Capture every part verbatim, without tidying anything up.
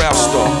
rap star.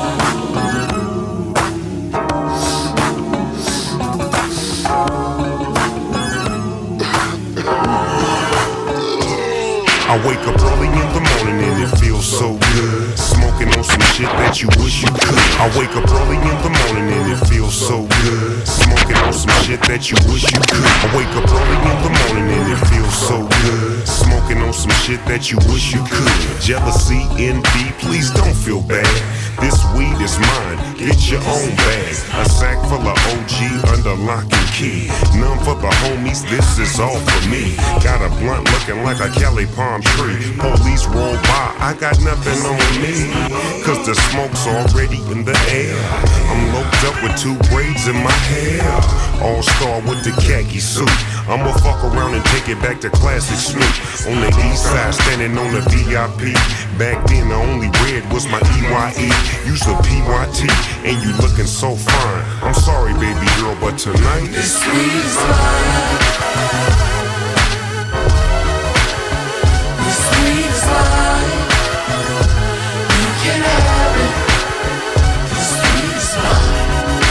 I wake up early in the morning and it feels so good. Smoking on some shit that you wish you could. I wake up early in the morning and it feels so good. Smoking on some shit that you wish you could. I wake up early in the morning and it feels so good. Smoking on some shit that you wish you could. Jealousy, envy, please don't feel bad. This weed is mine, get your own bag. A sack full of O G under lock and key. None for the homies, this is all for me. Got a blunt looking like a Cali palm tree. Police roll by, I got nothing on me, cause the smoke's already in the air. I'm loped up with two braids in my hair. All star with the khaki suit. I'ma fuck around and take it back to classic Snoop. On the east side, standing on the V I P. Back then the only red was my E Y E. Use a P Y T, and you looking so fine. I'm sorry baby girl, but tonight this weed is mine. This weed is mine. You can have it. This weed is mine.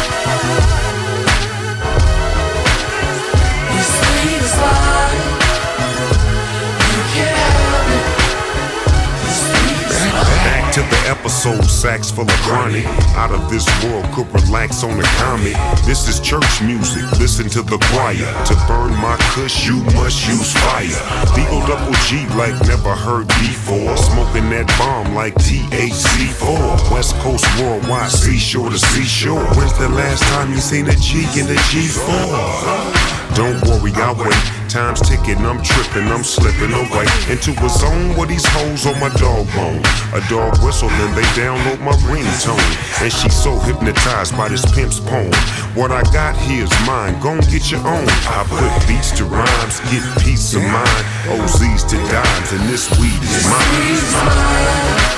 This weed is mine. You can have it. This weed is mine. Back to the episode, sacks full of chronic. Out of this world, could relax on the comet. This is church music, listen to the choir. To burn my kush, you must use fire. D O double G like never heard before. Smoking that bomb like T H C four. West Coast worldwide, seashore to seashore. When's the last time you seen a G in a G four? Don't worry, I'll wait. Time's ticking, I'm tripping, I'm slipping away into a zone where these hoes on my dog bone. A dog whistle and they download my ringtone. And she's so hypnotized by this pimp's poem. What I got here is mine, gon' get your own. I put beats to rhymes, get peace of mind. O Z's to dimes, and this weed is mine.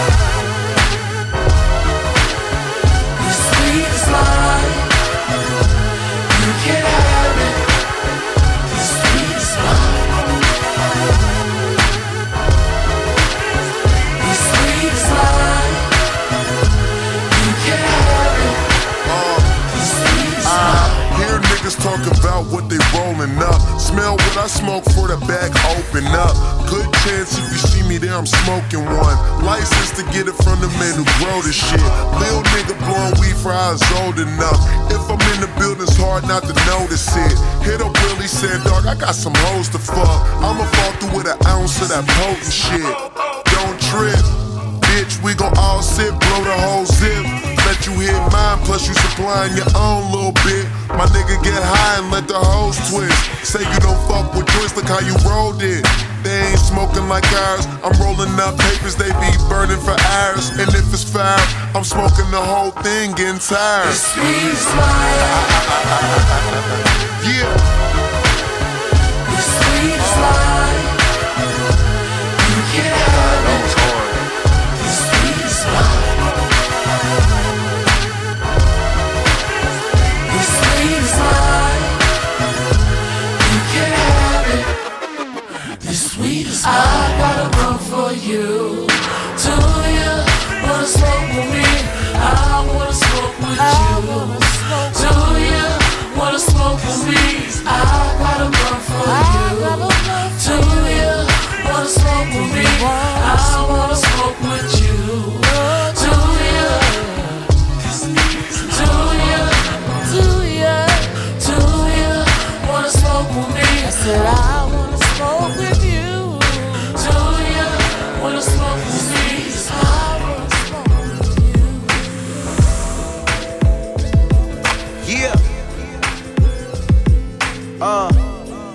Talk about what they rolling up. Smell what I smoke for the back open up. Good chance if you see me there, I'm smoking one. License to get it from the man who grow this shit. Lil nigga blowing weed for I was old enough. If I'm in the building, it's hard not to notice it. Hit up Willie, said, dog, I got some hoes to fuck. I'ma fall through with an ounce of that potent shit. Don't trip, bitch, we gon' all sit, blow the whole zip. Let you hit mine, plus you supplying your own little bit. My nigga get high and let the hoes twist. Say you don't fuck with joints, look how you rolled it. They ain't smoking like ours. I'm rolling up papers, they be burning for hours. And if it's foul, I'm smoking the whole thing, getting tired. This weed's mine. Yeah.